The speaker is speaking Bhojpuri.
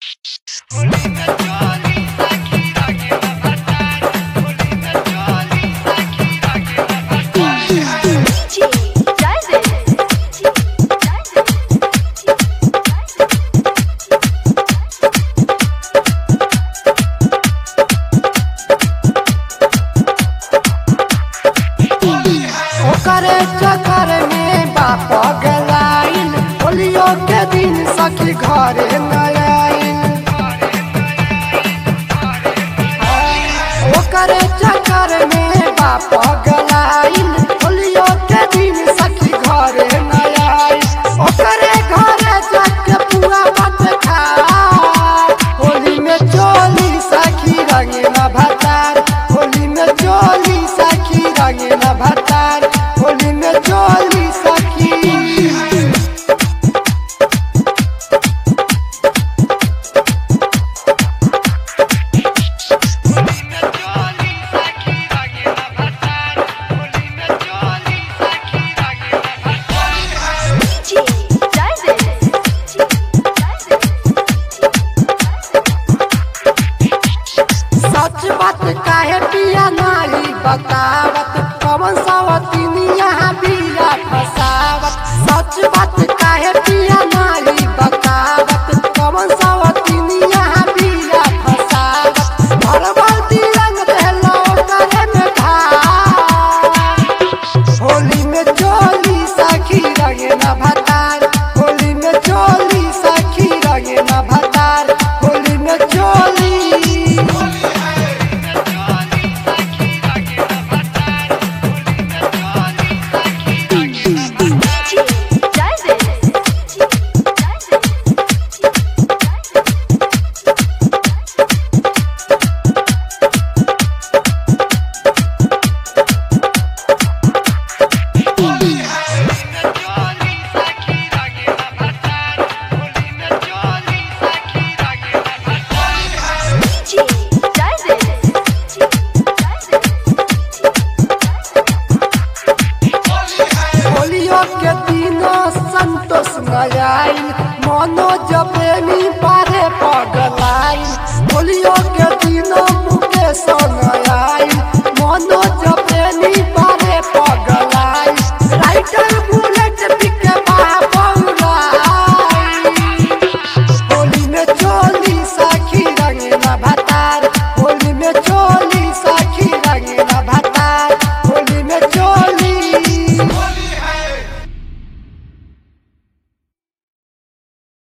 ओकरे चक्कर में बाप गलाइन होलियो के दिन सखी घरे न आइन। ओकरे चक्कर में बाप गलाइन होलियो के दिन सखी घरे न आइन। ओकरे घरे जाके पुआ भात खा होली में चोली सखी रंगे न भतार। होली में चोली सखी रंगे न भतार। होली में चोली सखी सच बात काहे पिया नाली बतावत कौन सवतीनी यहाँ बिया फसावत। सच बात काहे पिया नाली बतावत कौन सवतीनी यहाँ बिया फसावत। भरबलती रंग देलो करे में भार। होली में चोली सखी रंगे न भतार। होली में चोली सखी रंगे न भतार। होली में चोली होलियो के दिन संतोष नयाई मनो जबेनी पारे पगलाई। होलियो